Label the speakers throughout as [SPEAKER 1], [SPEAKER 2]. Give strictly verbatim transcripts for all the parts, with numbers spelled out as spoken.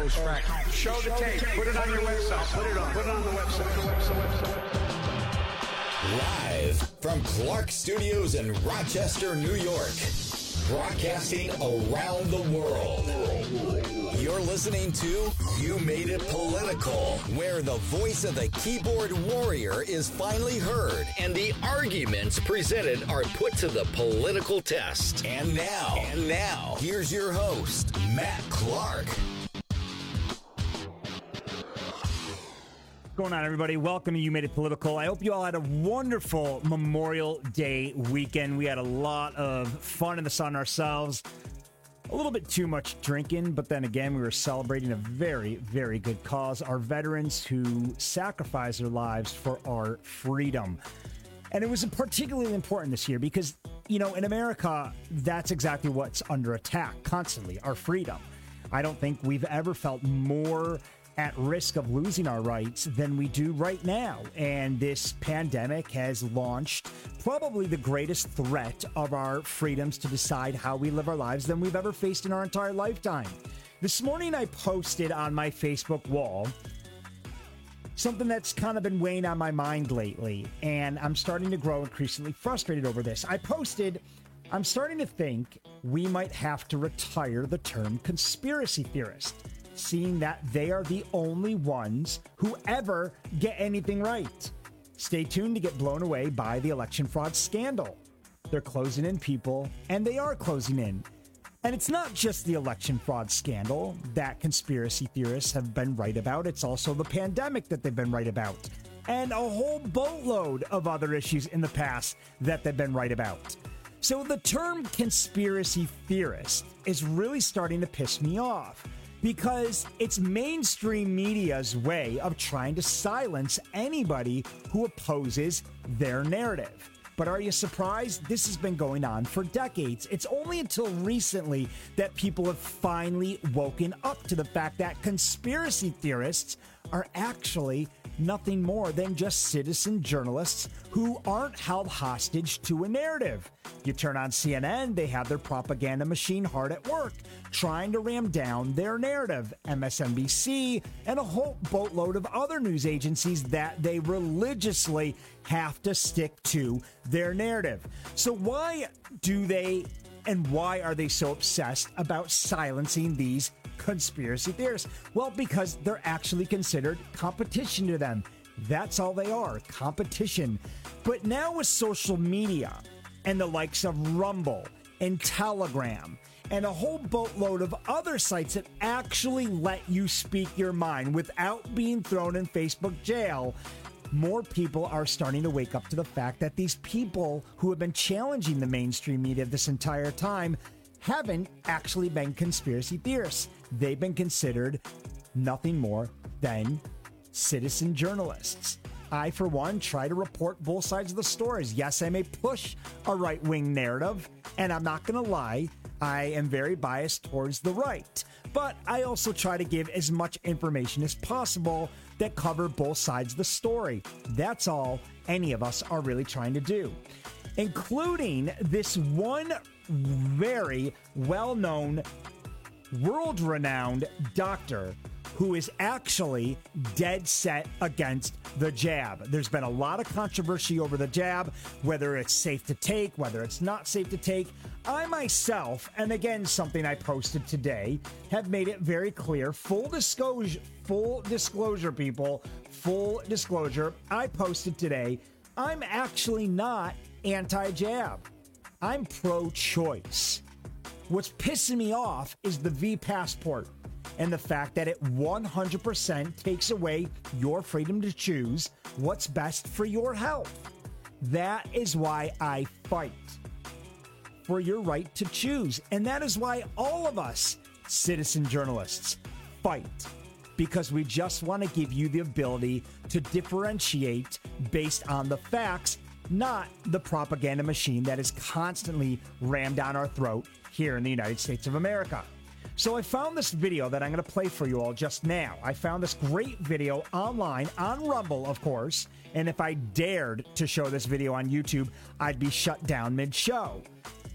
[SPEAKER 1] exposed fact. Show the tape. Put it on your website. Put it on. Put it on the website.
[SPEAKER 2] Live from Clark Studios in Rochester, New York. Broadcasting around the world. You're listening to You Made It Political, where the voice of the keyboard warrior is finally heard and the arguments presented are put to the political test. And now, and now, here's your host, Matt Clark.
[SPEAKER 3] What's going on, everybody? Welcome to You Made It Political. I hope you all had a wonderful Memorial Day weekend. We had a lot of fun in the sun ourselves. A little bit too much drinking, but then again, we were celebrating a very, very good cause. Our veterans who sacrificed their lives for our freedom. And it was particularly important this year because, you know, in America, that's exactly what's under attack constantly, our freedom. I don't think we've ever felt more at risk of losing our rights than we do right now. And this pandemic has launched probably the greatest threat of our freedoms to decide how we live our lives than we've ever faced in our entire lifetime. This morning I posted on my Facebook wall something that's kind of been weighing on my mind lately, and I'm starting to grow increasingly frustrated over this. I posted, I'm starting to think we might have to retire the term conspiracy theorist, seeing that they are the only ones who ever get anything right. Stay tuned to get blown away by the election fraud scandal. They're closing in, people, and they are closing in. And it's not just the election fraud scandal that conspiracy theorists have been right about. It's also the pandemic that they've been right about. And a whole boatload of other issues in the past that they've been right about. So the term conspiracy theorist is really starting to piss me off, because it's mainstream media's way of trying to silence anybody who opposes their narrative. But are you surprised? This has been going on for decades. It's only until recently that people have finally woken up to the fact that conspiracy theorists are actually nothing more than just citizen journalists who aren't held hostage to a narrative. You turn on C N N, they have their propaganda machine hard at work, trying to ram down their narrative. M S N B C and a whole boatload of other news agencies that they religiously have to stick to their narrative. So why do they and why are they so obsessed about silencing these conspiracy theorists? Well, because they're actually considered competition to them. That's all they are, competition. But now with social media and the likes of Rumble and Telegram and a whole boatload of other sites that actually let you speak your mind without being thrown in Facebook jail, more people are starting to wake up to the fact that these people who have been challenging the mainstream media this entire time haven't actually been conspiracy theorists. They've been considered nothing more than citizen journalists. I, for one, try to report both sides of the stories. Yes, I may push a right-wing narrative, and I'm not going to lie, I am very biased towards the right. But I also try to give as much information as possible that cover both sides of the story. That's all any of us are really trying to do, including this one very well-known, world-renowned doctor who is actually dead set against the jab. There's been a lot of controversy over the jab, whether it's safe to take, whether it's not safe to take. I myself, and again, something I posted today, have made it very clear, full disclosure, full disclosure, people, full disclosure, I posted today, I'm actually not anti-jab. I'm pro-choice. What's pissing me off is the V-Passport and the fact that it one hundred percent takes away your freedom to choose what's best for your health. That is why I fight for your right to choose. And that is why all of us citizen journalists fight, because we just want to give you the ability to differentiate based on the facts, not the propaganda machine that is constantly rammed down our throat here in the United States of America. So I found this video that I'm going to play for you all just now. I found this great video online on Rumble, of course, and if I dared to show this video on YouTube, I'd be shut down mid-show.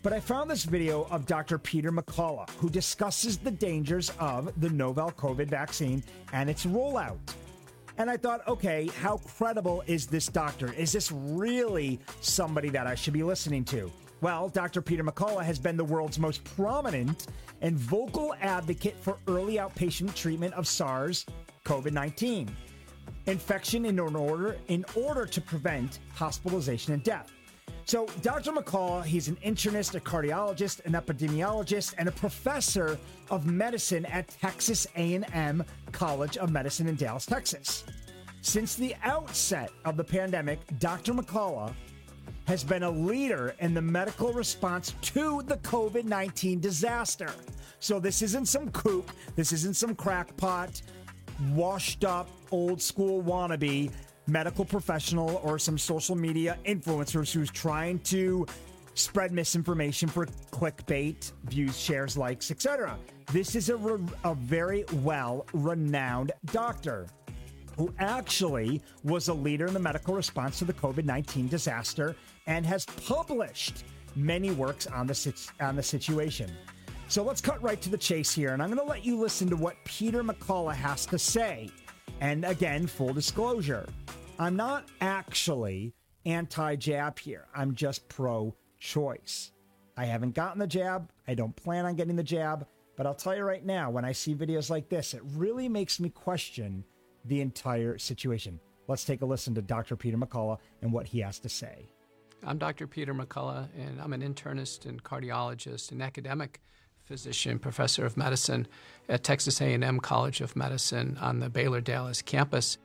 [SPEAKER 3] but I found this video of Doctor Peter McCullough, who discusses the dangers of the novel COVID vaccine and its rollout. And I thought, okay, how credible is this doctor? Is this really somebody that I should be listening to? Well, Doctor Peter McCullough has been the world's most prominent and vocal advocate for early outpatient treatment of SARS-C o V nineteen infection in order, in order to prevent hospitalization and death. So Doctor McCullough, he's an internist, a cardiologist, an epidemiologist, and a professor of medicine at Texas A and M College of Medicine in Dallas, Texas. Since the outset of the pandemic, Doctor McCullough has been a leader in the medical response to the COVID nineteen disaster. So this isn't some kook, this isn't some crackpot, washed up, old school wannabe medical professional or some social media influencers who's trying to spread misinformation for clickbait, views, shares, likes, et cetera. This is a, re- a very well-renowned doctor who actually was a leader in the medical response to the COVID nineteen disaster and has published many works on the, sit- on the situation. So let's cut right to the chase here, and I'm going to let you listen to what Peter McCullough has to say. And again, full disclosure, I'm not actually anti-jab here. I'm just pro-choice. I haven't gotten the jab. I don't plan on getting the jab. But I'll tell you right now, when I see videos like this, it really makes me question the entire situation. Let's take a listen to Doctor Peter McCullough and what he has to say.
[SPEAKER 4] I'm Doctor Peter McCullough, and I'm an internist and cardiologist and academic physician, professor of medicine at Texas A and M College of Medicine on the Baylor Dallas campus.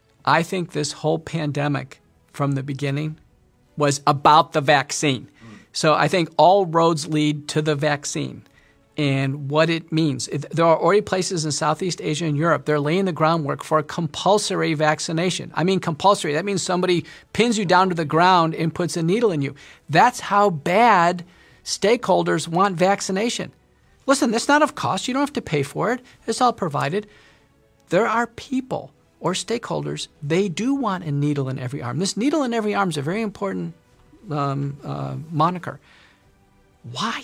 [SPEAKER 4] I think this whole pandemic from the beginning was about the vaccine. So I think all roads lead to the vaccine and what it means. There are already places in Southeast Asia and Europe, they're laying the groundwork for a compulsory vaccination. I mean compulsory. That means somebody pins you down to the ground and puts a needle in you. That's how bad stakeholders want vaccination. Listen, that's not of cost. You don't have to pay for it. It's all provided. There are people or stakeholders, they do want a needle in every arm. This needle in every arm is a very important um, uh, moniker. Why?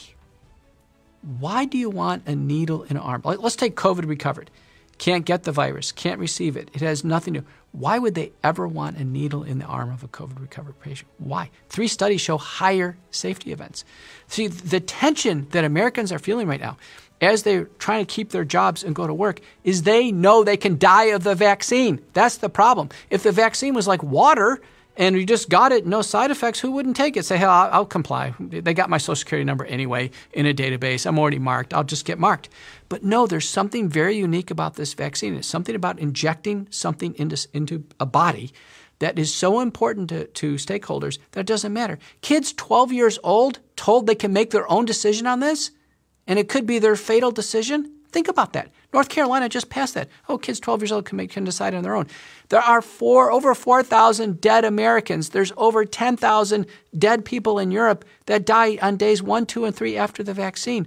[SPEAKER 4] Why do you want a needle in an arm? Let's take COVID recovered. Can't get the virus, can't receive it. It has nothing to do. Why would they ever want a needle in the arm of a COVID recovered patient? Why? Three studies show higher safety events. See, the tension that Americans are feeling right now as they're trying to keep their jobs and go to work is they know they can die of the vaccine. That's the problem. If the vaccine was like water and you just got it, no side effects, who wouldn't take it? Say, hey, I'll, I'll comply. They got my social security number anyway in a database. I'm already marked. I'll just get marked. But no, there's something very unique about this vaccine. It's something about injecting something into, into a body that is so important to, to stakeholders that it doesn't matter. Kids twelve years old told they can make their own decision on this, and it could be their fatal decision. Think about that. North Carolina just passed that. Oh, kids twelve years old can, make, can decide on their own. There are four, over four thousand dead Americans. There's over ten thousand dead people in Europe that die on days one, two, and three after the vaccine.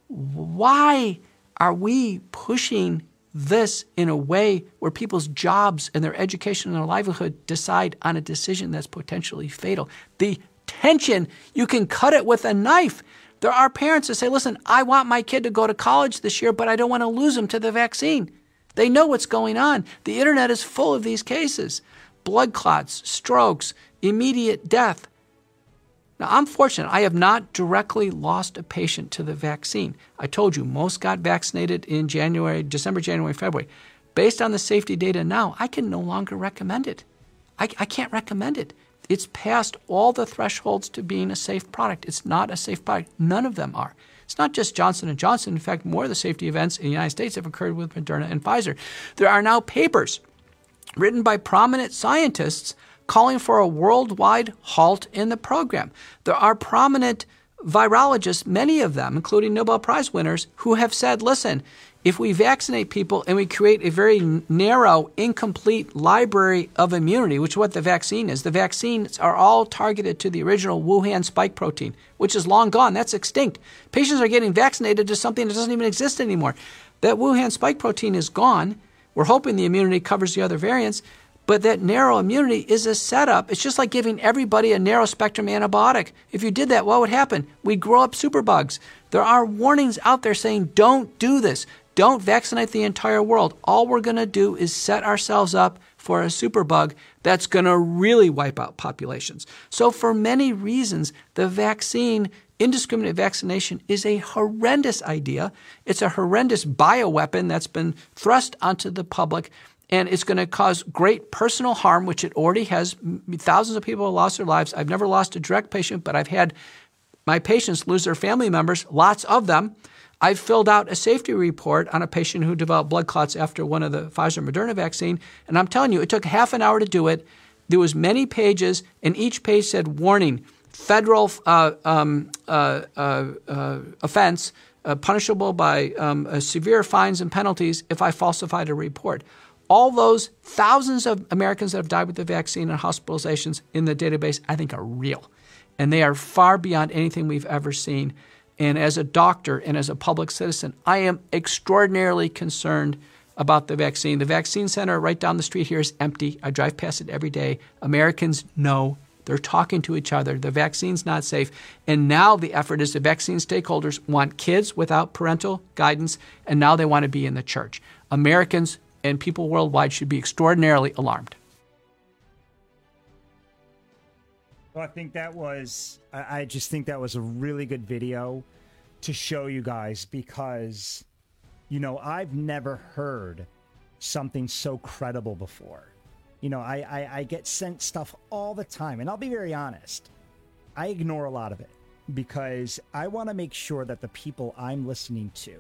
[SPEAKER 4] Why are we pushing this in a way where people's jobs and their education and their livelihood decide on a decision that's potentially fatal? The tension, you can cut it with a knife. There are parents that say, listen, I want my kid to go to college this year, but I don't want to lose him to the vaccine. They know what's going on. The internet is full of these cases. Blood clots, strokes, immediate death. Now, I'm fortunate. I have not directly lost a patient to the vaccine. I told you, most got vaccinated in January, December, January, February. Based on the safety data now, I can no longer recommend it. I, I can't recommend it. It's past all the thresholds to being a safe product. It's not a safe product. None of them are. It's not just Johnson and Johnson. In fact, more of the safety events in the United States have occurred with Moderna and Pfizer. There are now papers written by prominent scientists calling for a worldwide halt in the program. There are prominent virologists, many of them, including Nobel Prize winners, who have said, listen, if we vaccinate people and we create a very narrow, incomplete library of immunity, which is what the vaccine is, the vaccines are all targeted to the original Wuhan spike protein, which is long gone. That's extinct. Patients are getting vaccinated to something that doesn't even exist anymore. That Wuhan spike protein is gone. We're hoping the immunity covers the other variants. But that narrow immunity is a setup. It's just like giving everybody a narrow spectrum antibiotic. If you did that, what would happen? We'd grow up superbugs. There are warnings out there saying, don't do this. Don't vaccinate the entire world. All we're going to do is set ourselves up for a superbug that's going to really wipe out populations. So for many reasons, the vaccine, indiscriminate vaccination, is a horrendous idea. It's a horrendous bioweapon that's been thrust onto the public, and it's going to cause great personal harm, which it already has. Thousands of people have lost their lives. I've never lost a direct patient, but I've had my patients lose their family members, lots of them. I've filled out a safety report on a patient who developed blood clots after one of the Pfizer Moderna vaccine, and I'm telling you, it took half an hour to do it. There was many pages, and each page said, warning, federal uh, um, uh, uh, uh, offense, uh, punishable by um, uh, severe fines and penalties if I falsified a report. All those thousands of Americans that have died with the vaccine and hospitalizations in the database, I think, are real, and they are far beyond anything we've ever seen. And as a doctor and as a public citizen, I am extraordinarily concerned about the vaccine. The vaccine center right down the street here is empty. I drive past it every day. Americans know. They're talking to each other. The vaccine's not safe. And now the effort is the vaccine stakeholders want kids without parental guidance, and now they want to be in the church. Americans and people worldwide should be extraordinarily alarmed.
[SPEAKER 3] Well, I think that was, I, I just think that was a really good video to show you guys because, you know, I've never heard something so credible before. You know, I, I, I get sent stuff all the time, and I'll be very honest. I ignore a lot of it because I want to make sure that the people I'm listening to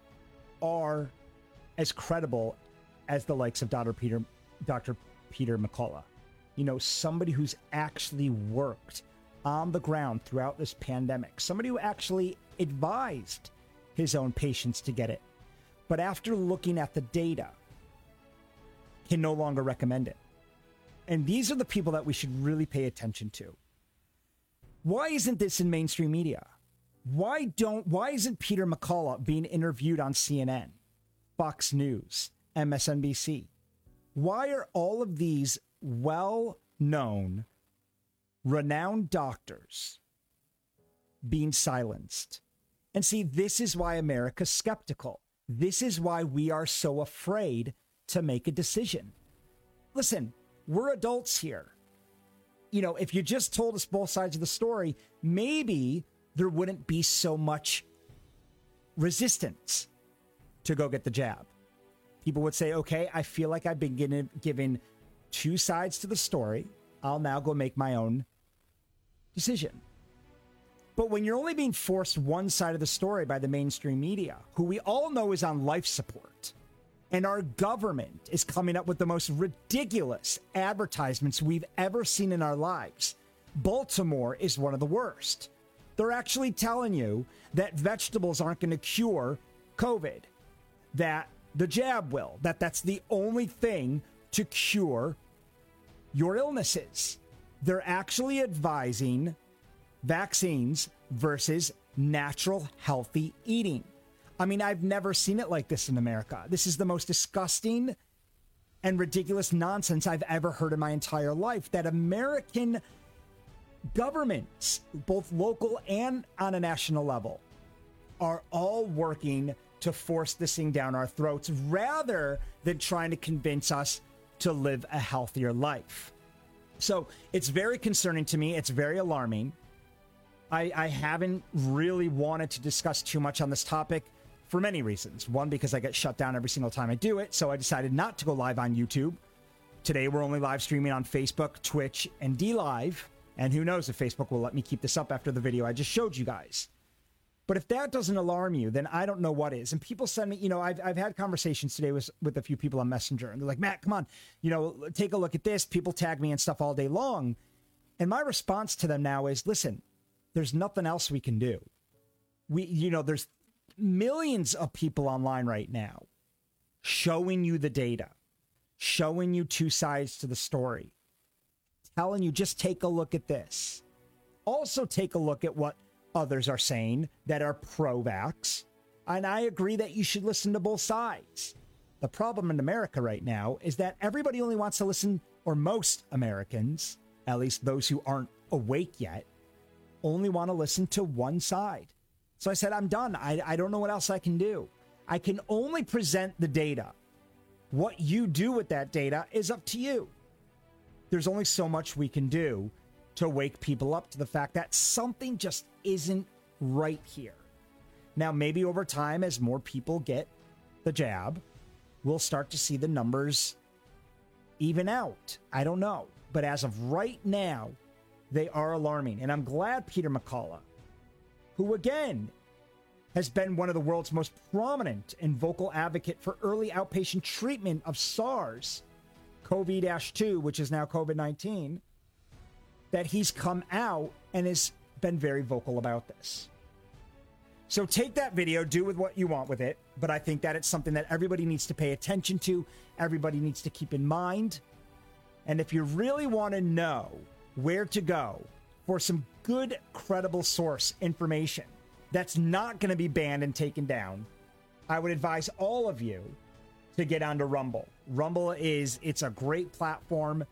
[SPEAKER 3] are as credible as the likes of Doctor Peter, Doctor Peter McCullough. You know, somebody who's actually worked on the ground throughout this pandemic, somebody who actually advised his own patients to get it, but after looking at the data, can no longer recommend it. And these are the people that we should really pay attention to. Why isn't this in mainstream media? Why don't, why isn't Peter McCullough being interviewed on C N N, Fox News, M S N B C? Why are all of these well-known, renowned doctors being silenced? And see, this is why America's skeptical. This is why we are so afraid to make a decision. Listen, we're adults here. You know, if you just told us both sides of the story, maybe there wouldn't be so much resistance to go get the jab. People would say, okay, I feel like I've been given, given two sides to the story. I'll now go make my own decision. But when you're only being forced one side of the story by the mainstream media, who we all know is on life support, and our government is coming up with the most ridiculous advertisements we've ever seen in our lives. Baltimore is one of the worst. They're actually telling you that vegetables aren't going to cure COVID, that the jab will, that that's the only thing to cure your illnesses. They're actually advising vaccines versus natural, healthy eating. I mean, I've never seen it like this in America. This is the most disgusting and ridiculous nonsense I've ever heard in my entire life, that American governments, both local and on a national level, are all working to force this thing down our throats rather than trying to convince us to live a healthier life. So it's very concerning to me. It's very alarming. I, I haven't really wanted to discuss too much on this topic for many reasons. One, because I get shut down every single time I do it, so I decided not to go live on YouTube. Today, we're only live streaming on Facebook, Twitch, and D Live. And who knows if Facebook will let me keep this up after the video I just showed you guys. But if that doesn't alarm you, then I don't know what is. And people send me, you know, I've, I've had conversations today with, with a few people on Messenger, and they're like, Matt, come on, you know, take a look at this. People tag me and stuff all day long. And my response to them now is, listen, there's nothing else we can do. We, you know, there's millions of people online right now showing you the data, showing you two sides to the story, telling you just take a look at this. Also take a look at what others are saying that are pro-vax. And I agree that you should listen to both sides. The problem in America right now is that everybody only wants to listen or most Americans, at least those who aren't awake yet, only want to listen to one side. So I said, I'm done. I, I don't know what else I can do. I can only present the data. What you do with that data is up to you. There's only so much we can do to wake people up to the fact that something just isn't right here. Now, maybe over time, as more people get the jab, we'll start to see the numbers even out. I don't know. But as of right now, they are alarming. And I'm glad Peter McCullough, who again has been one of the world's most prominent and vocal advocate for early outpatient treatment of SARS, C O V I D two, which is now COVID nineteen, that he's come out and has been very vocal about this. So take that video, do with what you want with it, but I think that it's something that everybody needs to pay attention to, everybody needs to keep in mind. And if you really want to know where to go for some good, credible source information that's not going to be banned and taken down, I would advise all of you to get onto Rumble. Rumble is, it's a great platform.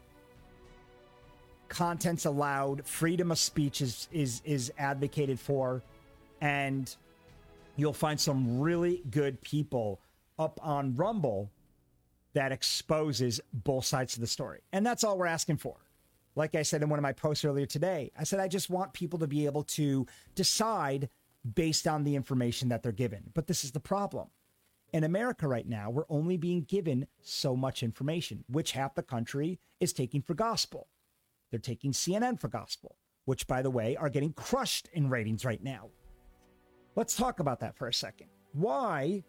[SPEAKER 3] Content's allowed, freedom of speech is is is advocated for, and you'll find some really good people up on Rumble that exposes both sides of the story. And that's all we're asking for. Like I said in one of my posts earlier today, I said I just want people to be able to decide based on the information that they're given. But this is the problem. In America right now, we're only being given so much information, which half the country is taking for gospel. They're taking C N N for gospel, which, by the way, are getting crushed in ratings right now. Let's talk about that for a second. Why,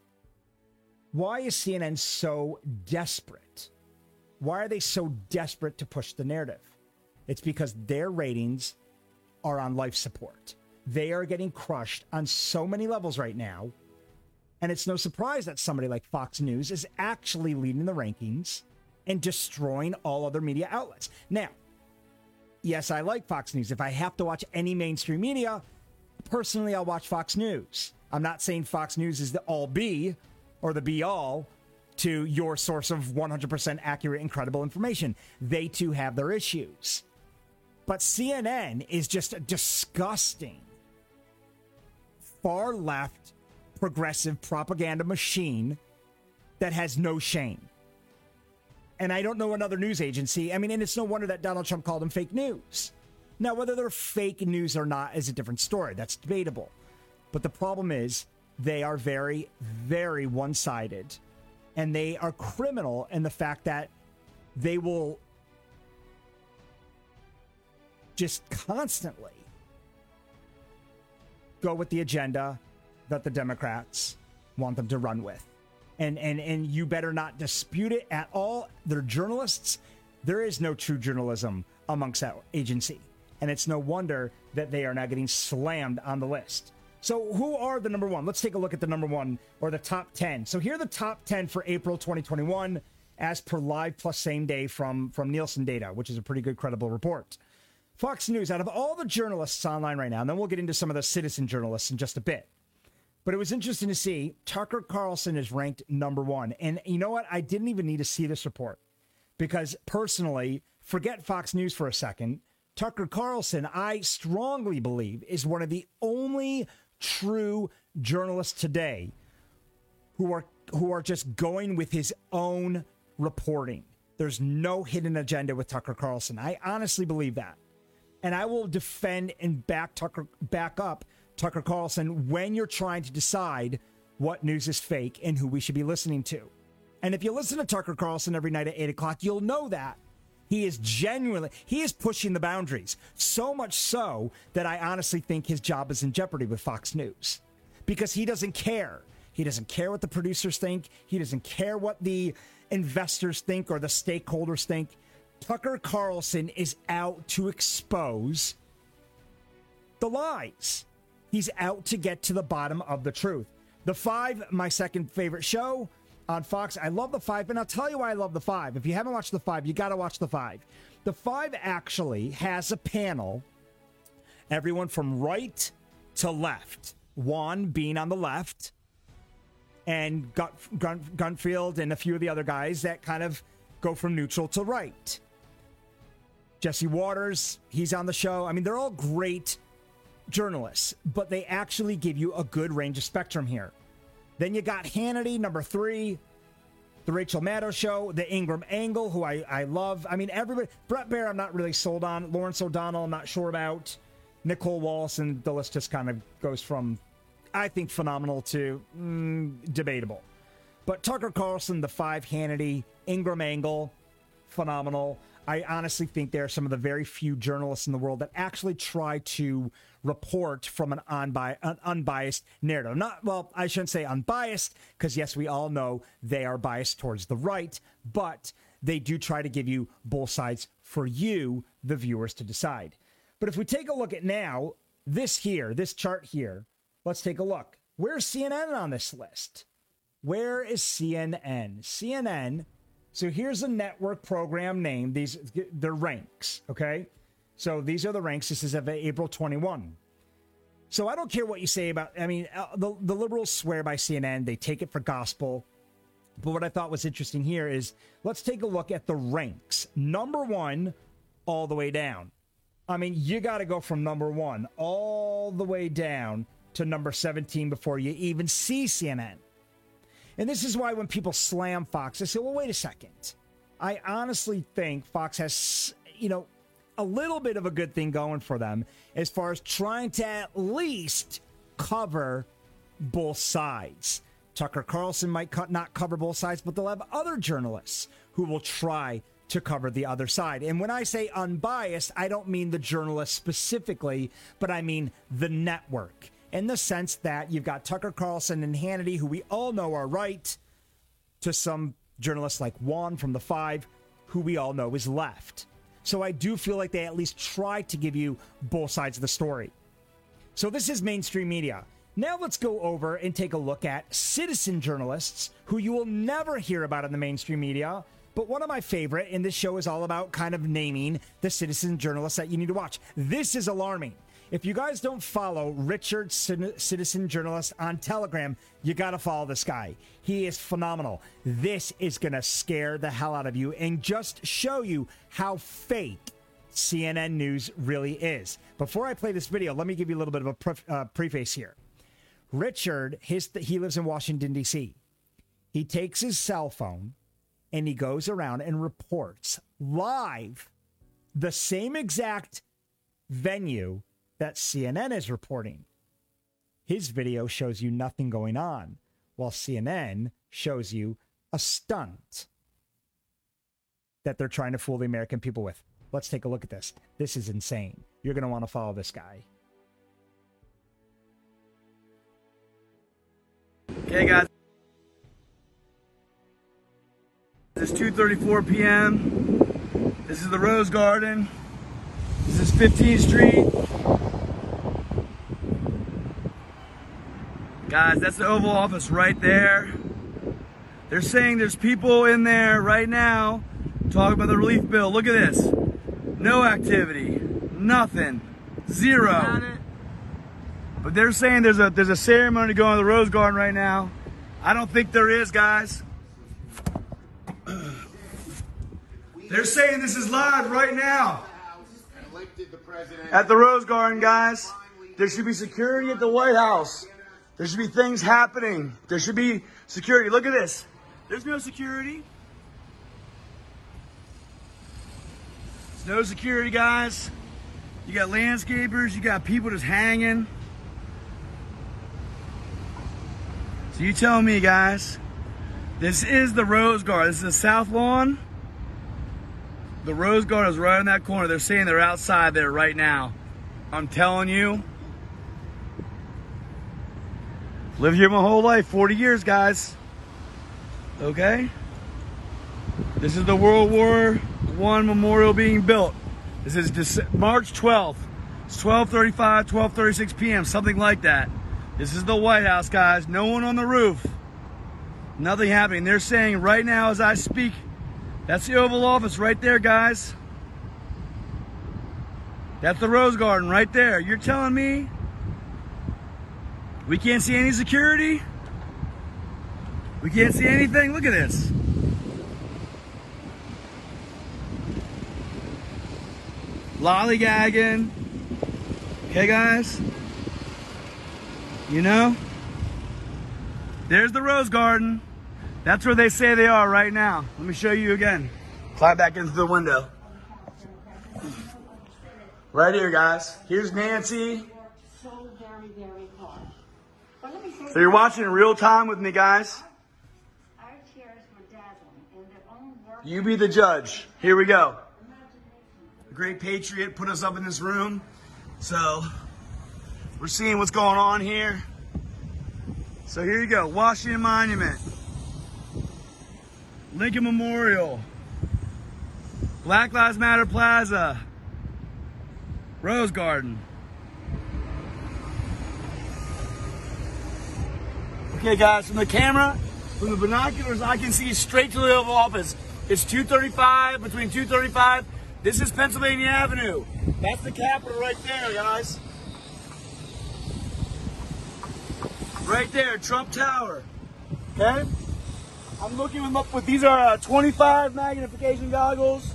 [SPEAKER 3] why is C N N so desperate? Why are they so desperate to push the narrative? It's because their ratings are on life support. They are getting crushed on so many levels right now. And it's no surprise that somebody like Fox News is actually leading the rankings and destroying all other media outlets. Now, yes, I like Fox News. If I have to watch any mainstream media, personally, I'll watch Fox News. I'm not saying Fox News is the all-be or the be-all to your source of one hundred percent accurate and credible information. They, too, have their issues. But C N N is just a disgusting, far-left, progressive propaganda machine that has no shame. And I don't know another news agency. I mean, and it's no wonder that Donald Trump called them fake news. Now, whether they're fake news or not is a different story. That's debatable. But the problem is they are very, very one-sided. And they are criminal in the fact that they will just constantly go with the agenda that the Democrats want them to run with. And, and, and you better not dispute it at all. They're journalists. There is no true journalism amongst that agency. And it's no wonder that they are now getting slammed on the list. So who are the number one? Let's take a look at the number one, or the top ten. So here are the top ten for April twenty twenty-one as per live plus same day from, from Nielsen data, which is a pretty good, credible report. Fox News, out of all the journalists online right now, and then we'll get into some of the citizen journalists in just a bit. But it was interesting to see Tucker Carlson is ranked number one. And you know what? I didn't even need to see this report because personally, forget Fox News for a second. Tucker Carlson, I strongly believe, is one of the only true journalists today who are who are just going with his own reporting. There's no hidden agenda with Tucker Carlson. I honestly believe that. And I will defend and back Tucker back up Tucker Carlson when you're trying to decide what news is fake and who we should be listening to. And if you listen to Tucker Carlson every night at eight o'clock, you'll know that. He is genuinely, he is pushing the boundaries. So much so that I honestly think his job is in jeopardy with Fox News. Because he doesn't care. He doesn't care what the producers think. He doesn't care what the investors think or the stakeholders think. Tucker Carlson is out to expose the lies. He's out to get to the bottom of the truth. The Five, my second favorite show on Fox. I love The Five, and I'll tell you why I love The Five. If you haven't watched The Five, you got to watch The Five. The Five actually has a panel, everyone from right to left. Juan being on the left, and Gun, Gun, Gunfield and a few of the other guys that kind of go from neutral to right. Jesse Waters, he's on the show. I mean, they're all great journalists, but they actually give you a good range of spectrum here. Then you got Hannity, number three, the Rachel Maddow show, the Ingram Angle, who I, I love. I mean, everybody. Brett Baer, I'm not really sold on. Lawrence O'Donnell, I'm not sure about. Nicole Wallace, and the list just kind of goes from, I think, phenomenal to mm, debatable. But Tucker Carlson, the five, Hannity, Ingram Angle, phenomenal. I honestly think there are some of the very few journalists in the world that actually try to report from an, unbi- an unbiased narrative. Not, well, I shouldn't say unbiased, because yes, we all know they are biased towards the right, but they do try to give you both sides for you, the viewers, to decide. But if we take a look at now, this here, this chart here, let's take a look. Where's C N N on this list? Where is C N N? C N N... So here's a network program name. These, they're ranks, okay? So these are the ranks. This is of April twenty-first. So I don't care what you say about, I mean, uh, the, the liberals swear by C N N. They take it for gospel. But what I thought was interesting here is, let's take a look at the ranks. Number one, all the way down. I mean, you got to go from number one all the way down to number seventeen before you even see C N N. And this is why when people slam Fox, I say, well, wait a second. I honestly think Fox has, you know, a little bit of a good thing going for them as far as trying to at least cover both sides. Tucker Carlson might cut, not cover both sides, but they'll have other journalists who will try to cover the other side. And when I say unbiased, I don't mean the journalist specifically, but I mean the network. In the sense that you've got Tucker Carlson and Hannity, who we all know are right, to some journalists like Juan from The Five, who we all know is left. So I do feel like they at least try to give you both sides of the story. So this is mainstream media. Now let's go over and take a look at citizen journalists, who you will never hear about in the mainstream media. But one of my favorite, and this show is all about kind of naming the citizen journalists that you need to watch. This is alarming. If you guys don't follow Richard, Citizen Journalist, on Telegram, you got to follow this guy. He is phenomenal. This is going to scare the hell out of you and just show you how fake C N N News really is. Before I play this video, let me give you a little bit of a pre- uh, preface here. Richard, his he lives in Washington, D C. He takes his cell phone and he goes around and reports live the same exact venue that C N N is reporting. His video shows you nothing going on, while C N N shows you a stunt that they're trying to fool the American people with. Let's take a look at this. This is insane. You're going to want to follow this guy.
[SPEAKER 5] Okay, guys. It's two thirty-four p.m. This is the Rose Garden. This is fifteenth Street. Guys, that's the Oval Office right there. They're saying there's people in there right now talking about the relief bill. Look at this. No activity. Nothing. Zero. But they're saying there's a there's a ceremony going on the Rose Garden right now. I don't think there is, guys. They're saying this is live right now. At the Rose Garden, guys. There should be security at the White House. There should be things happening. There should be security. Look at this. There's no security. There's no security, guys. You got landscapers. You got people just hanging. So you tell me, guys. This is the Rose Garden. This is the South Lawn. The Rose Garden is right in that corner. They're saying they're outside there right now. I'm telling you. Lived here my whole life, forty years, guys. Okay? This is the World War One memorial being built. This is March twelfth. It's twelve thirty-five, twelve thirty-six p.m., something like that. This is the White House, guys. No one on the roof. Nothing happening. They're saying right now as I speak, that's the Oval Office right there, guys. That's the Rose Garden right there. You're telling me we can't see any security? We can't see anything? Look at this. lollygagging. Okay, guys? You know? There's the Rose Garden. That's where they say they are right now. Let me show you again. Climb back into the window. Right here, guys. Here's Nancy.
[SPEAKER 6] So very, very hard. But let me say
[SPEAKER 5] So you're watching in real time with me, guys.
[SPEAKER 6] our chairs were dazzling in their own work.
[SPEAKER 5] You be the judge. Here we go. The great patriot put us up in this room. So we're seeing what's going on here. So here you go. Washington Monument. Lincoln Memorial. Black Lives Matter Plaza. Rose Garden. Okay, guys, from the camera, from the binoculars, I can see straight to the Oval Office. It's two thirty-five, between two thirty-five. This is Pennsylvania Avenue. That's the Capitol right there, guys. Right there, Trump Tower. Okay? I'm looking them up with, these are uh, twenty-five magnification goggles.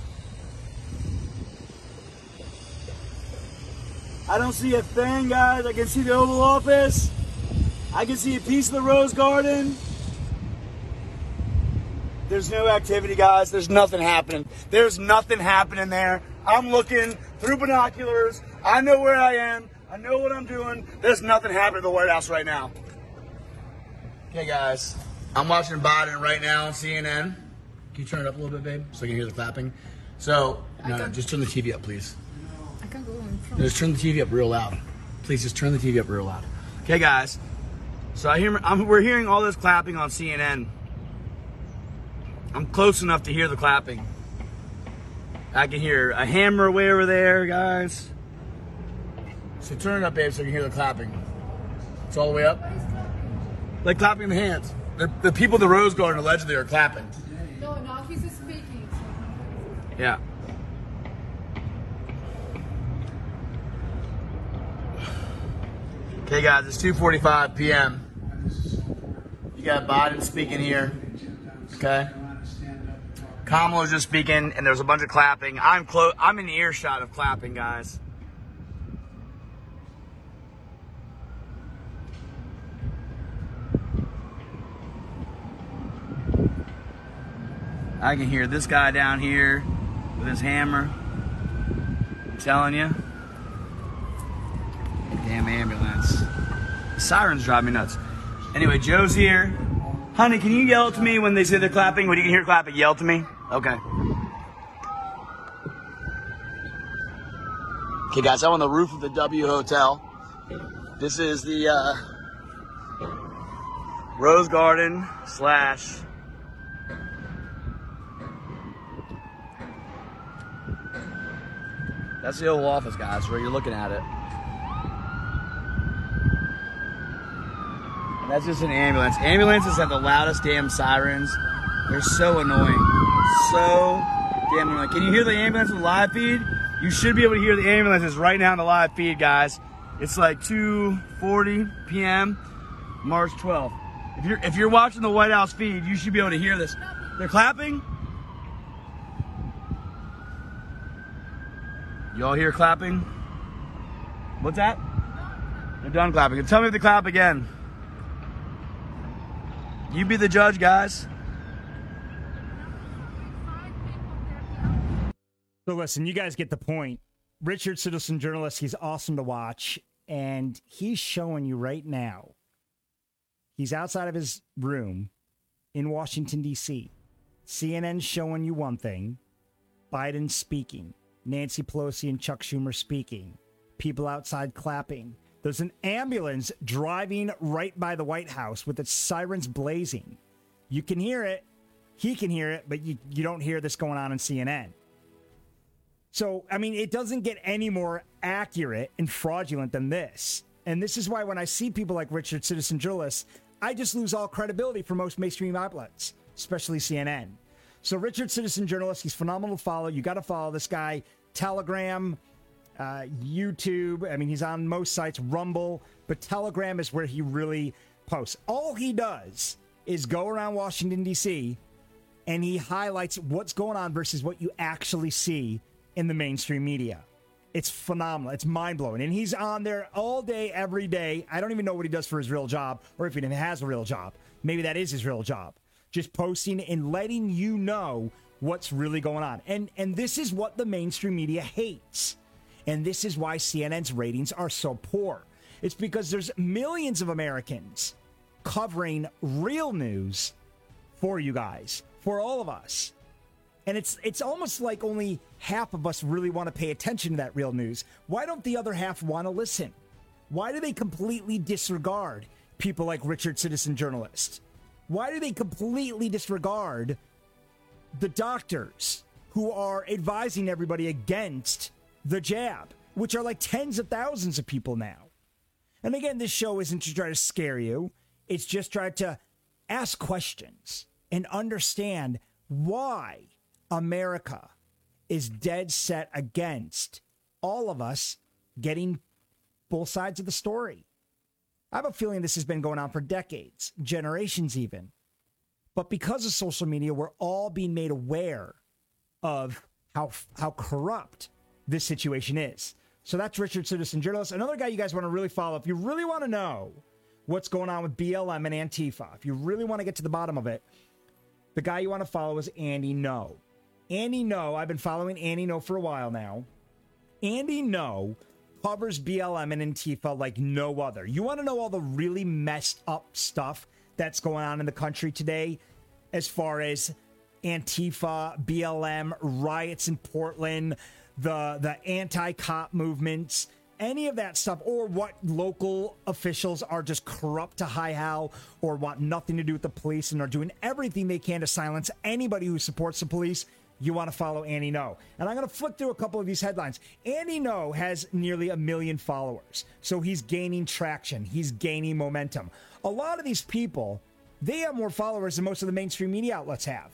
[SPEAKER 5] I don't see a thing, guys. I can see the Oval Office. I can see a piece of the Rose Garden. There's no activity, guys. There's nothing happening. There's nothing happening there. I'm looking through binoculars. I know where I am. I know what I'm doing. There's nothing happening at the White House right now. Okay, guys. I'm watching Biden right now on C N N. Can you turn it up a little bit, babe, so I can hear the clapping? So, no, no, just turn the T V up, please.
[SPEAKER 7] I can go in front.
[SPEAKER 5] Just turn the T V up real loud. Please, just turn the T V up real loud. Okay, guys. So I hear I'm, we're hearing all this clapping on C N N. I'm close enough to hear the clapping. I can hear a hammer way over there, guys. So turn it up, babe, so I can hear the clapping. It's all the way up. Like clapping the hands. The, the people at the Rose Garden allegedly are clapping.
[SPEAKER 7] No, no, he's speaking.
[SPEAKER 5] Yeah. Okay, guys, it's two forty-five p m You got Biden speaking here. Okay. Kamala's just speaking, and there's a bunch of clapping. I'm close. I'm in earshot of clapping, guys. I can hear this guy down here with his hammer. I'm telling you. Damn ambulance. The sirens drive me nuts. Anyway, Joe's here. Honey, can you yell to me when they say they're clapping? When you can hear clapping, yell to me. Okay. Okay, guys, I'm on the roof of the W Hotel. This is the uh, Rose Garden slash that's the Oval Office, guys, where you're looking at it. And that's just an ambulance. Ambulances have the loudest damn sirens. They're so annoying. So damn annoying. Can you hear the ambulance in the live feed? You should be able to hear the ambulances right now in the live feed, guys. It's like two forty p m March twelfth. If you're if you're watching the White House feed, you should be able to hear this. They're clapping. Y'all hear clapping? What's that? They're done clapping. Tell me if they clap again. You be the judge, guys.
[SPEAKER 3] So listen, you guys get the point. Richard, citizen journalist, he's awesome to watch, and he's showing you right now. He's outside of his room in Washington, D C C N N's showing you one thing. Biden speaking. Nancy Pelosi and Chuck Schumer speaking. People outside clapping. There's an ambulance driving right by the White House with its sirens blazing. You can hear it. He can hear it, but you, you don't hear this going on in C N N. So, I mean, it doesn't get any more accurate and fraudulent than this. And this is why when I see people like Richard, citizen journalists, I just lose all credibility for most mainstream outlets, especially C N N. So Richard, citizen journalist, he's phenomenal to follow. You got to follow this guy. Telegram, uh, YouTube. I mean, he's on most sites, Rumble. But Telegram is where he really posts. All he does is go around Washington, D C, and he highlights what's going on versus what you actually see in the mainstream media. It's phenomenal. It's mind-blowing. And he's on there all day, every day. I don't even know what he does for his real job or if he even has a real job. Maybe that is his real job. Just posting and letting you know what's really going on. And and this is what the mainstream media hates. And this is why C N N's ratings are so poor. It's because there's millions of Americans covering real news for you guys, for all of us. And it's it's almost like only half of us really want to pay attention to that real news. Why don't the other half want to listen? Why do they completely disregard people like Richard Citizen Journalist? Why do they completely disregard the doctors who are advising everybody against the jab, which are like tens of thousands of people now? And again, this show isn't to try to scare you. It's just try to ask questions and understand why America is dead set against all of us getting both sides of the story. I have a feeling this has been going on for decades, generations even. But because of social media, we're all being made aware of how how corrupt this situation is. So that's Richard Citizen Journalist. Another guy you guys want to really follow. If you really want to know what's going on with B L M and Antifa, if you really want to get to the bottom of it, the guy you want to follow is Andy No. Andy No, I've been following Andy No for a while now. Andy No covers B L M and Antifa like no other. You want to know all the really messed up stuff that's going on in the country today as far as Antifa, B L M, riots in Portland, the, the anti-cop movements, any of that stuff, or what local officials are just corrupt to high how or want nothing to do with the police and are doing everything they can to silence anybody who supports the police, you want to follow Andy No. And I'm going to flip through a couple of these headlines. Andy No has nearly a million followers, so he's gaining traction. He's gaining momentum. A lot of these people, they have more followers than most of the mainstream media outlets have.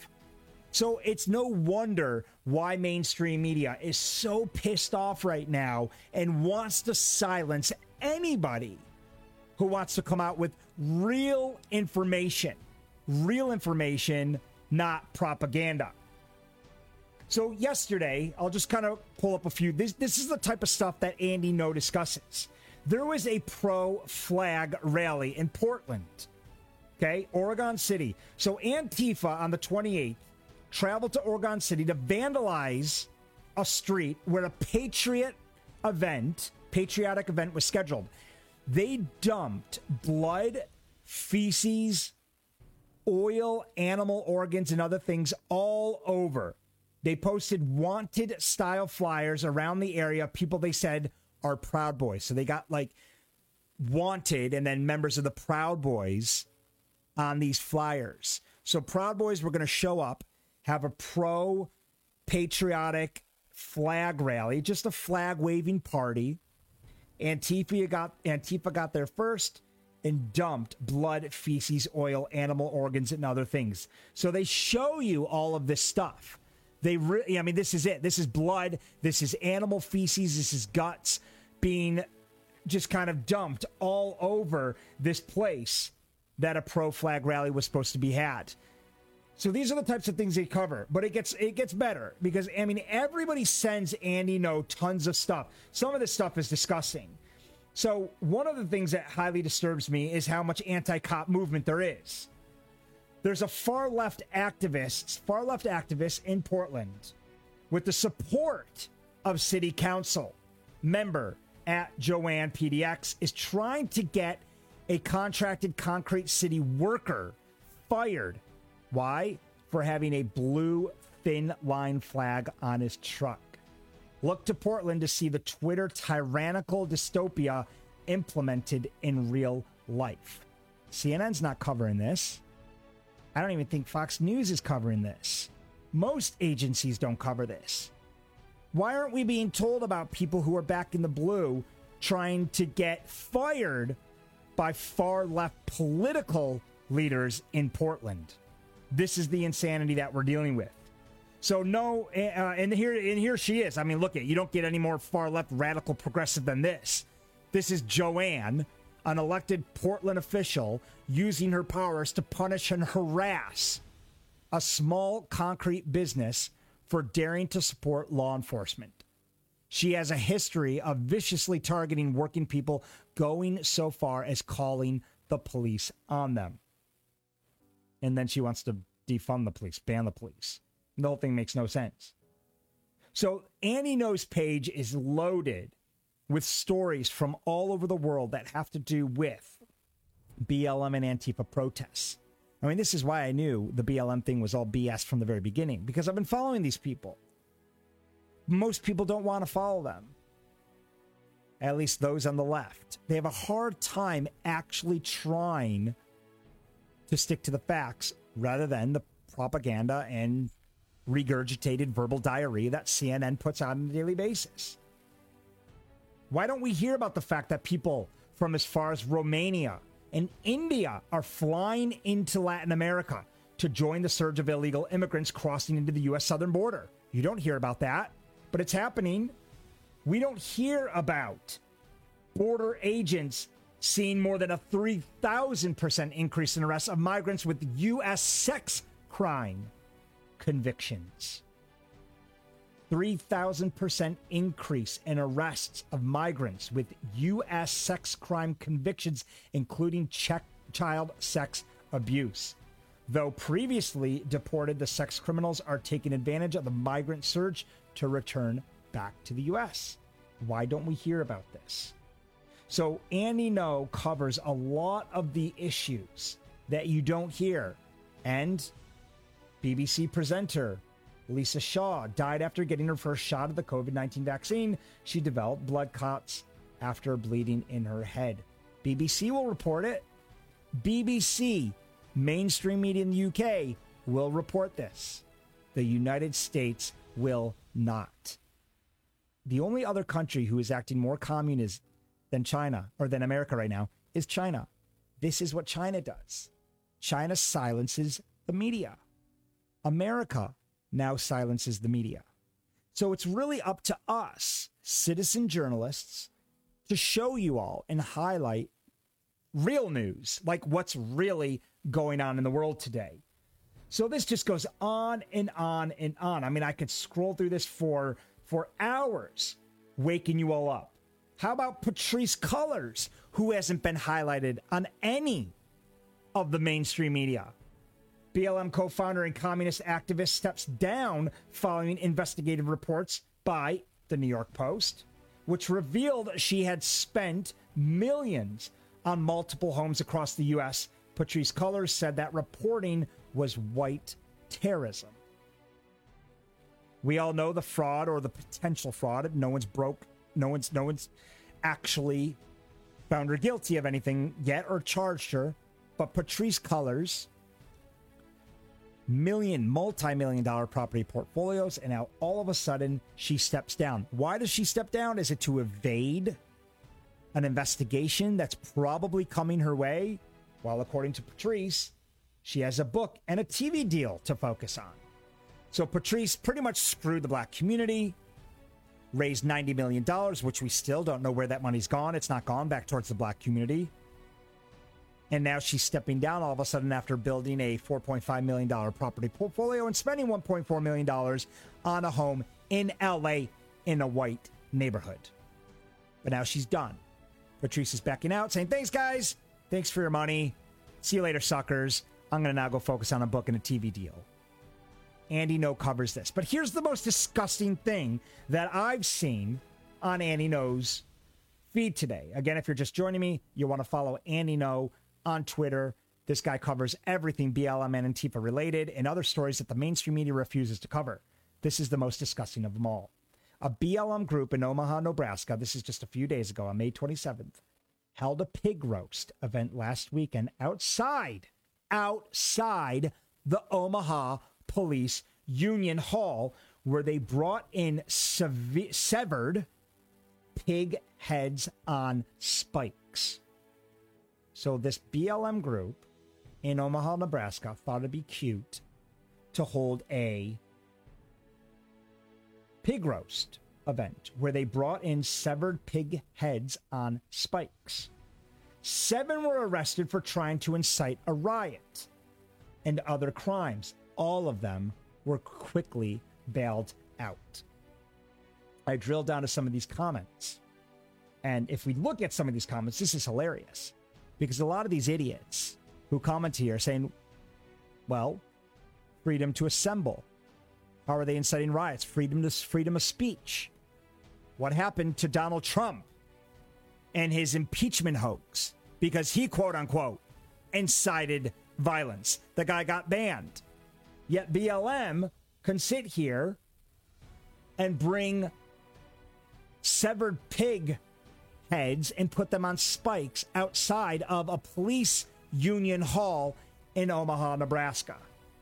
[SPEAKER 3] So it's no wonder why mainstream media is so pissed off right now and wants to silence anybody who wants to come out with real information. Real information, not propaganda. So yesterday, I'll just kind of pull up a few. This, this is the type of stuff that Andy No discusses. There was a pro-flag rally in Portland, okay, Oregon City. So Antifa on the twenty-eighth traveled to Oregon City to vandalize a street where a patriot event, patriotic event was scheduled. They dumped blood, feces, oil, animal organs, and other things all over. They posted wanted style flyers around the area. People they said are Proud Boys. So they got like wanted and then members of the Proud Boys on these flyers. So Proud Boys were going to show up, have a pro patriotic flag rally, just a flag waving party. Antifa got Antifa got there first and dumped blood, feces, oil, animal organs, and other things. So they show you all of this stuff. They really, I mean, this is it. This is blood. This is animal feces. This is guts being just kind of dumped all over this place that a pro-flag rally was supposed to be had. So these are the types of things they cover. But it gets it gets better because, I mean, everybody sends Andy No tons of stuff. Some of this stuff is disgusting. So one of the things that highly disturbs me is how much anti-cop movement there is. There's a far-left activist, far-left activist in Portland with the support of city council member at Joanne P D X is trying to get a contracted concrete city worker fired. Why? For having a blue thin line flag on his truck. Look to Portland to see the Twitter tyrannical dystopia implemented in real life. C N N's not covering this. I don't even think Fox News is covering this. Most agencies don't cover this. Why aren't we being told about people who are back in the blue trying to get fired by far-left political leaders in Portland? This is the insanity that we're dealing with. So no, uh, and here and here she is. I mean, look at you don't get any more far-left radical progressive than this. This is Joanne, an elected Portland official, using her powers to punish and harass a small concrete business for daring to support law enforcement. She has a history of viciously targeting working people, going so far as calling the police on them. And then she wants to defund the police, ban the police. The whole thing makes no sense. So Annie No's page is loaded with stories from all over the world that have to do with B L M and Antifa protests. I mean, this is why I knew the B L M thing was all B S from the very beginning, because I've been following these people. Most people don't want to follow them. At least those on the left. They have a hard time actually trying to stick to the facts rather than the propaganda and regurgitated verbal diarrhea that C N N puts out on a daily basis. Why don't we hear about the fact that people from as far as Romania and India are flying into Latin America to join the surge of illegal immigrants crossing into the U S southern border? You don't hear about that, but it's happening. We don't hear about border agents seeing more than a three thousand percent increase in arrests of migrants with U S sex crime convictions. three thousand percent increase in arrests of migrants with U S sex crime convictions, including Czech child sex abuse. Though previously deported, the sex criminals are taking advantage of the migrant surge to return back to the U S. Why don't we hear about this? So Annie No covers a lot of the issues that you don't hear. And B B C presenter Lisa Shaw died after getting her first shot of the COVID nineteen vaccine. She developed blood clots after bleeding in her head. B B C will report it. B B C, mainstream media in the U K, will report this. The United States will not. The only other country who is acting more communist than China, or than America right now, is China. This is what China does. China silences the media. America now silences the media. So it's really up to us, citizen journalists, to show you all and highlight real news, like what's really going on in the world today. So this just goes on and on and on. I mean, I could scroll through this for, for hours, waking you all up. How about Patrisse Cullors, who hasn't been highlighted on any of the mainstream media? B L M co-founder and communist activist steps down following investigative reports by the New York Post, which revealed she had spent millions on multiple homes across the U S. Patrisse Cullors said that reporting was white terrorism. We all know the fraud or the potential fraud. No one's broke. No one's no one's actually found her guilty of anything yet or charged her. But Patrisse Cullors, million, multi-million dollar property portfolios, and now all of a sudden she steps down. Why does she step down? Is it to evade an investigation that's probably coming her way? Well, according to Patrisse, she has a book and a T V deal to focus on. So Patrisse pretty much screwed the black community, raised ninety million dollars, which we still don't know where that money's gone. It's not gone back towards the black community. And now she's stepping down all of a sudden after building a four point five million dollars property portfolio and spending one point four million dollars on a home in L A in a white neighborhood. But now she's done. Patrisse is backing out, saying, thanks, guys. Thanks for your money. See you later, suckers. I'm going to now go focus on a book and a T V deal. Annie No covers this. But here's the most disgusting thing that I've seen on Annie No's feed today. Again, if you're just joining me, you want to follow Annie No on Twitter. This guy covers everything B L M and Antifa related and other stories that the mainstream media refuses to cover. This is the most disgusting of them all. A B L M group in Omaha, Nebraska, this is just a few days ago on May twenty-seventh, held a pig roast event last weekend outside, outside the Omaha Police Union Hall, where they brought in seve- severed pig heads on spikes. So this B L M group in Omaha, Nebraska thought it'd be cute to hold a pig roast event where they brought in severed pig heads on spikes. Seven were arrested for trying to incite a riot and other crimes. All of them were quickly bailed out. I drilled down to some of these comments. And if we look at some of these comments, this is hilarious. Because a lot of these idiots who comment here are saying, well, freedom to assemble. How are they inciting riots? Freedom to freedom of speech. What happened to Donald Trump and his impeachment hoax? Because he, quote unquote, incited violence. The guy got banned. Yet B L M can sit here and bring severed pig heads and put them on spikes outside of a police union hall in Omaha, Nebraska.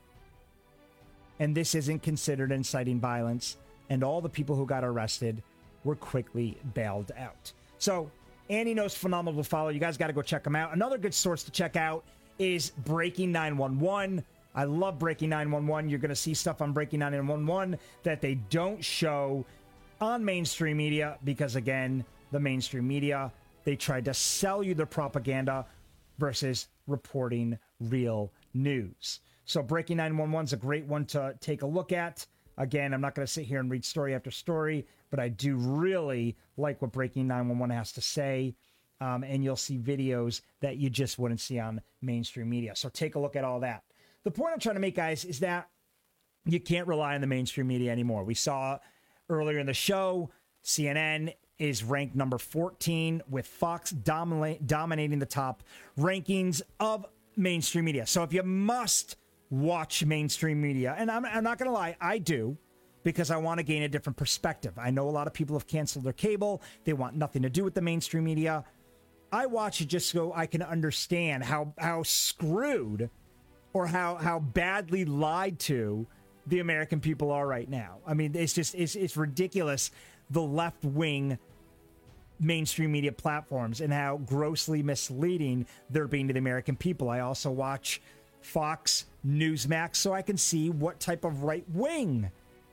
[SPEAKER 3] And this isn't considered inciting violence. And all the people who got arrested were quickly bailed out. So Andy knows phenomenal to follow. You guys got to go check him out. Another good source to check out is Breaking nine one one. I love Breaking nine one one. You're going to see stuff on Breaking nine one one that they don't show on mainstream media because, again, the mainstream media, they tried to sell you their propaganda versus reporting real news. So Breaking nine one one is a great one to take a look at. Again, I'm not going to sit here and read story after story, but I do really like what Breaking nine one one has to say. Um, and you'll see videos that you just wouldn't see on mainstream media. So take a look at all that. The point I'm trying to make, guys, is that you can't rely on the mainstream media anymore. We saw earlier in the show, C N N is ranked number fourteen, with Fox dominate, dominating the top rankings of mainstream media. So if you must watch mainstream media, and I'm, I'm not going to lie, I do, because I want to gain a different perspective. I know a lot of people have canceled their cable. They want nothing to do with the mainstream media. I watch it just so I can understand how, how screwed or how, how badly lied to the American people are right now. I mean, it's just, it's, it's ridiculous, the left-wing mainstream media platforms and how grossly misleading they're being to the American people. I also watch Fox Newsmax so I can see what type of right-wing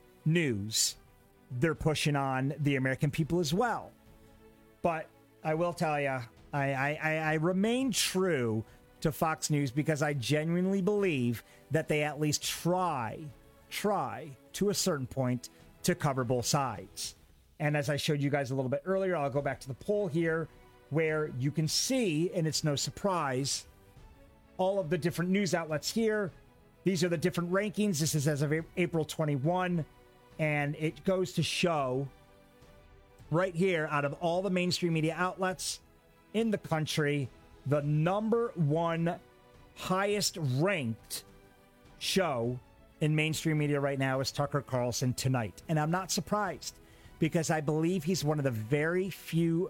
[SPEAKER 3] news they're pushing on the American people as well. But I will tell you, I, I, I remain true to Fox News because I genuinely believe that they at least try, try to a certain point to cover both sides. And as I showed you guys a little bit earlier, I'll go back to the poll here where you can see, and it's no surprise, all of the different news outlets here. These are the different rankings. This is as of April twenty-first, and it goes to show right here, out of all the mainstream media outlets in the country, the number one highest ranked show in mainstream media right now is Tucker Carlson Tonight. And I'm not surprised, because I believe he's one of the very few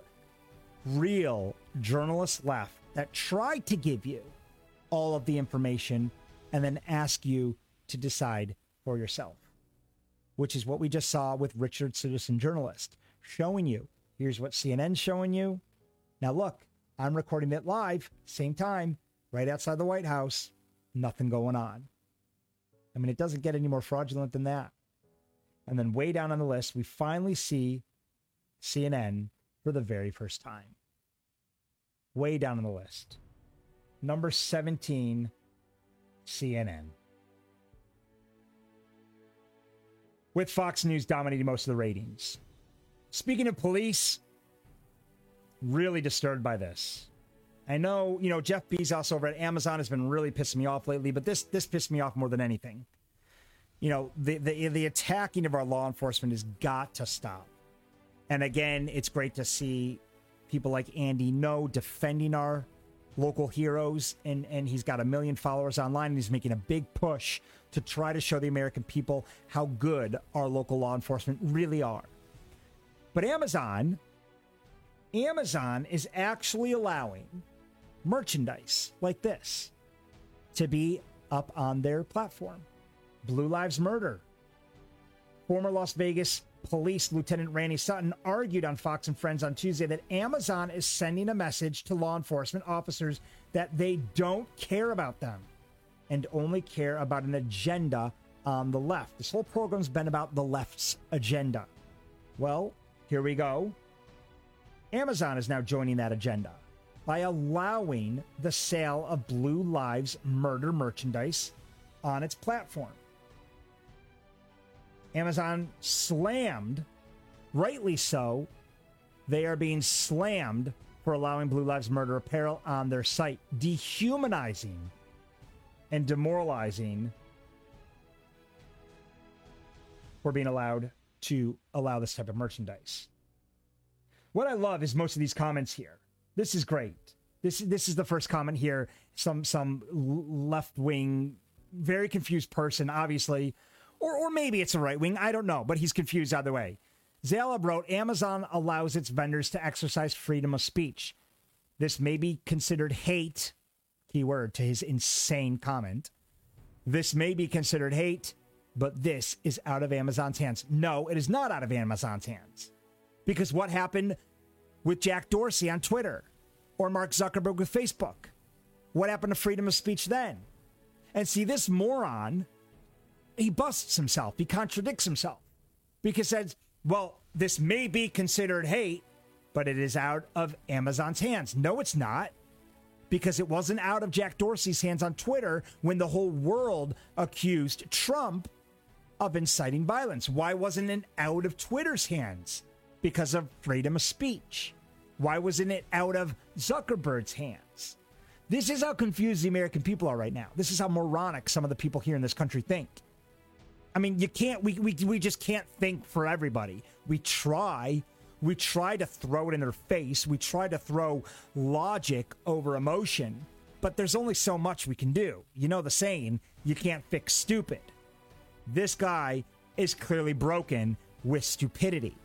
[SPEAKER 3] real journalists left that try to give you all of the information and then ask you to decide for yourself, which is what we just saw with Richard Citizen Journalist, showing you, here's what C N N's showing you. Now look, I'm recording it live, same time, right outside the White House, nothing going on. I mean, it doesn't get any more fraudulent than that. And then way down on the list, we finally see C N N for the very first time. Way down on the list. Number seventeen, C N N. With Fox News dominating most of the ratings. Speaking of police, really disturbed by this. I know, you know, Jeff Bezos over at Amazon has been really pissing me off lately, but this this pissed me off more than anything. You know, the, the the attacking of our law enforcement has got to stop. And again, it's great to see people like Andy Ngo defending our local heroes, and, and he's got a million followers online, and he's making a big push to try to show the American people how good our local law enforcement really are. But Amazon, Amazon is actually allowing merchandise like this to be up on their platform. Blue Lives Matter. Former Las Vegas Police Lieutenant Randy Sutton argued on Fox and Friends on Tuesday that Amazon is sending a message to law enforcement officers that they don't care about them and only care about an agenda on the left. This whole program's been about the left's agenda. Well, here we go. Amazon is now joining that agenda by allowing the sale of Blue Lives Matter merchandise on its platform. Amazon slammed Rightly so, they are being slammed for allowing Blue Lives Matter apparel on their site, dehumanizing and demoralizing for being allowed to allow this type of merchandise. What I love is most of these comments here. This is great. This, this is the first comment here. Some some left-wing, very confused person, obviously. Or, or maybe it's a right-wing. I don't know. But he's confused either way. Zalab wrote, Amazon allows its vendors to exercise freedom of speech. This may be considered hate, keyword to his insane comment. This may be considered hate, but this is out of Amazon's hands. No, it is not out of Amazon's hands. Because what happened with Jack Dorsey on Twitter or Mark Zuckerberg with Facebook? What happened to freedom of speech then? And see, this moron, he busts himself. He contradicts himself because says, well, this may be considered hate, but it is out of Amazon's hands. No, it's not, because it wasn't out of Jack Dorsey's hands on Twitter when the whole world accused Trump of inciting violence. Why wasn't it out of Twitter's hands? Because of freedom of speech. Why wasn't it out of Zuckerberg's hands? This is how confused the American people are right now. This is how moronic some of the people here in this country think. I mean, you can't, we, we, we just can't think for everybody. We try, we try to throw it in their face. We try to throw logic over emotion, but there's only so much we can do. You know the saying, you can't fix stupid. This guy is clearly broken with stupidity.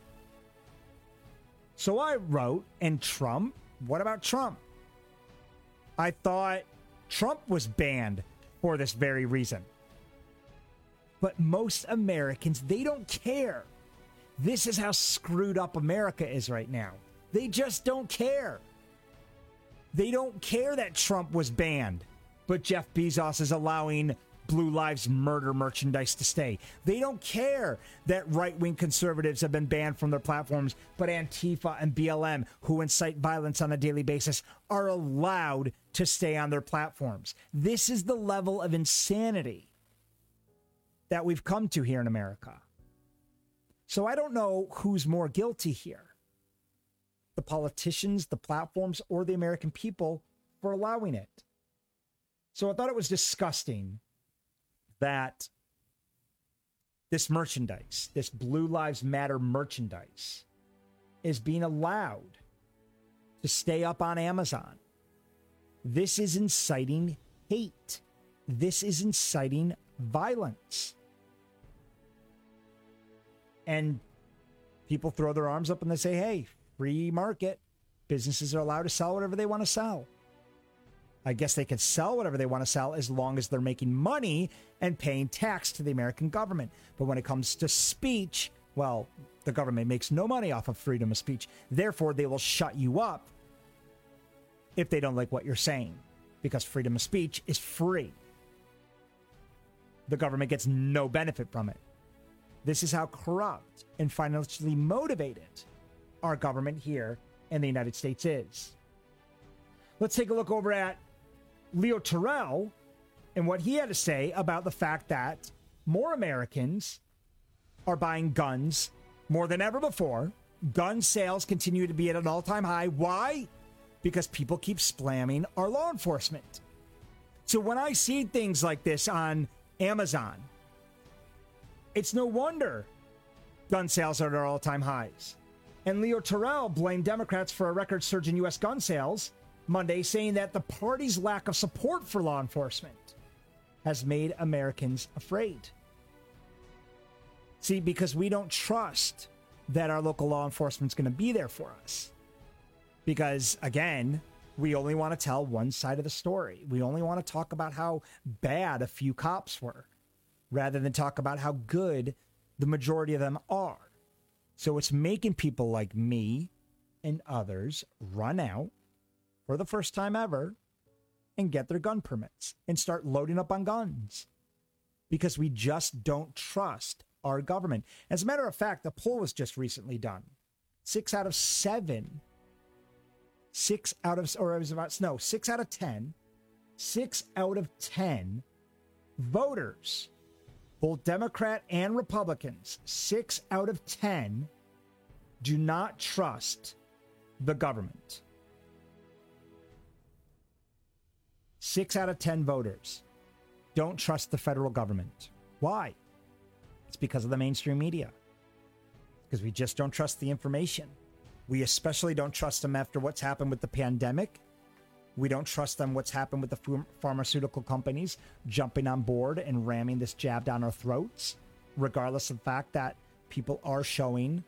[SPEAKER 3] So I wrote, and Trump, what about Trump? I thought Trump was banned for this very reason. But most Americans, they don't care. This is how screwed up America is right now. They just don't care. They don't care that Trump was banned, but Jeff Bezos is allowing Blue Lives Matter merchandise to stay. They don't care that right-wing conservatives have been banned from their platforms, but Antifa and B L M, who incite violence on a daily basis, are allowed to stay on their platforms. This is the level of insanity that we've come to here in America. So I don't know who's more guilty here. The politicians, the platforms, or the American people for allowing it. So I thought it was disgusting that this merchandise, this Blue Lives Matter merchandise, is being allowed to stay up on Amazon. This is inciting hate. This is inciting violence. And people throw their arms up and they say, hey, free market. Businesses are allowed to sell whatever they want to sell. I guess they can sell whatever they want to sell as long as they're making money and paying tax to the American government. But when it comes to speech, well, the government makes no money off of freedom of speech. Therefore, they will shut you up if they don't like what you're saying, because freedom of speech is free. The government gets no benefit from it. This is how corrupt and financially motivated our government here in the United States is. Let's take a look over at Leo Terrell and what he had to say about the fact that more Americans are buying guns more than ever before. Gun sales continue to be at an all-time high. Why? Because people keep slamming our law enforcement. So when I see things like this on Amazon, it's no wonder gun sales are at all-time highs. And Leo Terrell blamed Democrats for a record surge in U S gun sales Monday, saying that the party's lack of support for law enforcement has made Americans afraid. See, because we don't trust that our local law enforcement's going to be there for us. Because, again, we only want to tell one side of the story. We only want to talk about how bad a few cops were, rather than talk about how good the majority of them are. So it's making people like me and others run out for the first time ever and get their gun permits and start loading up on guns, because we just don't trust our government. As a matter of fact, the poll was just recently done. Six out of seven, six out of, or it was about, no, six out of ten, six out of ten voters, both Democrat and Republicans, six out of ten do not trust the government. Six out of ten voters don't trust the federal government. Why? It's because of the mainstream media. Because we just don't trust the information. We especially don't trust them after what's happened with the pandemic. We don't trust them what's happened with the pharmaceutical companies jumping on board and ramming this jab down our throats, regardless of the fact that people are showing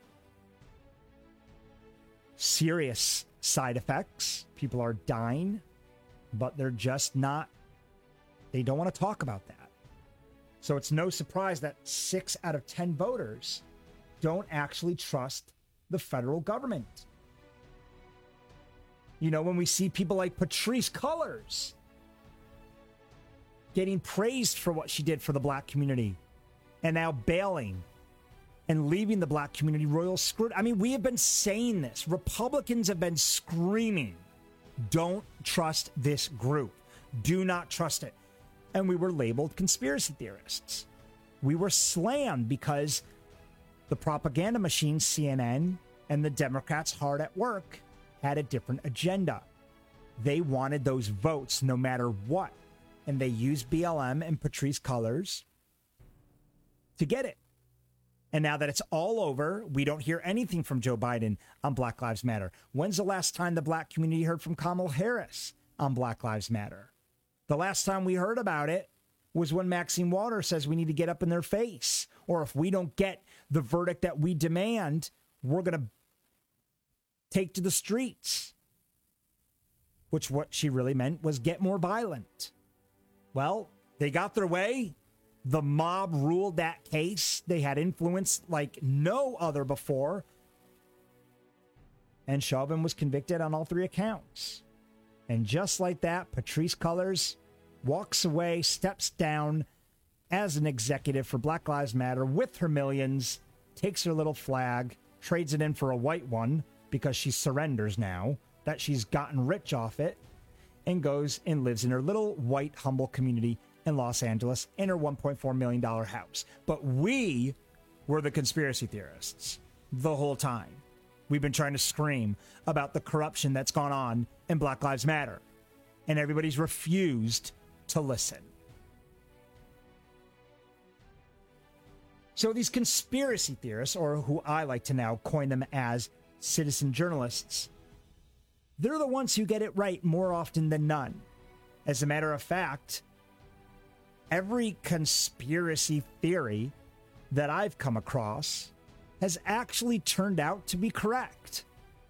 [SPEAKER 3] serious side effects. People are dying, but they're just not, they don't want to talk about that. So it's no surprise that six out of ten voters don't actually trust the federal government. You know, when we see people like Patrisse Cullors getting praised for what she did for the black community and now bailing and leaving the black community royal screwed. I mean, we have been saying this. Republicans have been screaming, don't trust this group. Do not trust it. And we were labeled conspiracy theorists. We were slammed because the propaganda machine, C N N, and the Democrats hard at work had a different agenda. They wanted those votes no matter what. And they used B L M and Patrisse Cullors to get it. And now that it's all over, we don't hear anything from Joe Biden on Black Lives Matter. When's the last time the black community heard from Kamala Harris on Black Lives Matter? The last time we heard about it was when Maxine Waters says we need to get up in their face. Or if we don't get the verdict that we demand, we're going to take to the streets. Which what she really meant was get more violent. Well, they got their way. The mob ruled that case. They had influence like no other before. And Chauvin was convicted on all three accounts. And just like that, Patrisse Cullors walks away, steps down as an executive for Black Lives Matter with her millions, takes her little flag, trades it in for a white one because she surrenders now that she's gotten rich off it, and goes and lives in her little white humble community in Los Angeles in her one point four million dollars house. But we were the conspiracy theorists the whole time. We've been trying to scream about the corruption that's gone on in Black Lives Matter, and everybody's refused to listen. So these conspiracy theorists, or who I like to now coin them as citizen journalists, they're the ones who get it right more often than none. As a matter of fact, every conspiracy theory that I've come across has actually turned out to be correct.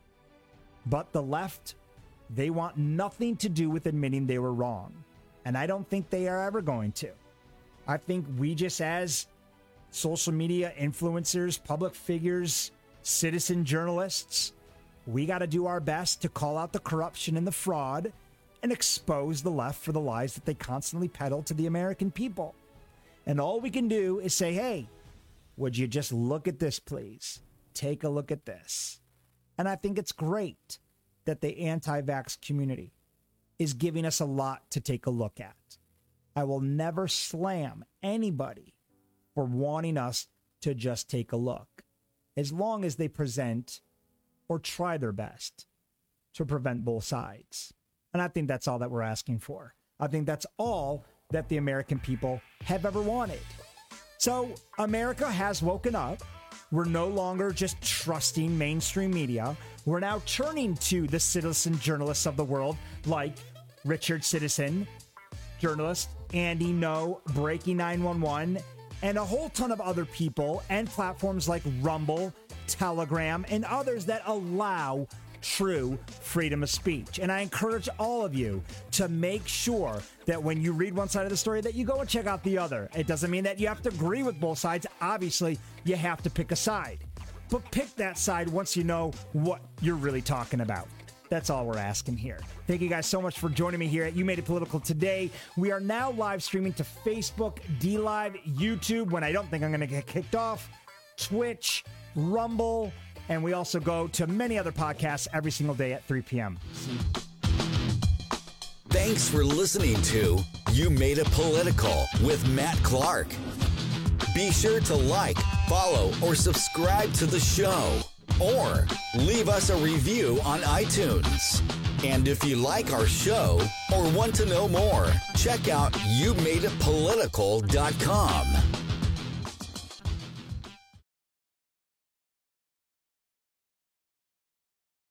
[SPEAKER 3] But the left, they want nothing to do with admitting they were wrong. And I don't think they are ever going to. I think we just, as social media influencers, public figures, citizen journalists, we got to do our best to call out the corruption and the fraud and expose the left for the lies that they constantly peddle to the American people. And all we can do is say, hey, would you just look at this, please? Take a look at this. And I think it's great that the anti-vax community is giving us a lot to take a look at. I will never slam anybody for wanting us to just take a look, as long as they present or try their best to prevent both sides. And I think that's all that we're asking for. I think that's all that the American people have ever wanted. So America has woken up. We're no longer just trusting mainstream media. We're now turning to the citizen journalists of the world, like Richard Citizen, journalist, Andy No, Breaking nine one one, and a whole ton of other people, and platforms like Rumble, Telegram, and others that allow true freedom of speech. And I encourage all of you to make sure that when you read one side of the story, that you go and check out the other. It doesn't mean that you have to agree with both sides. Obviously, you have to pick a side. But pick that side once you know what you're really talking about. That's all we're asking here. Thank you guys so much for joining me here at You Made It Political today. We are now live streaming to Facebook, D Live, YouTube, when I don't think I'm going to get kicked off, Twitch, Rumble, and we also go to many other podcasts every single day at three p.m.
[SPEAKER 2] Thanks for listening to You Made It Political with Matt Clark. Be sure to like, follow, or subscribe to the show. or leave us a review on iTunes. And if you like our show or want to know more, check out you made it political dot com.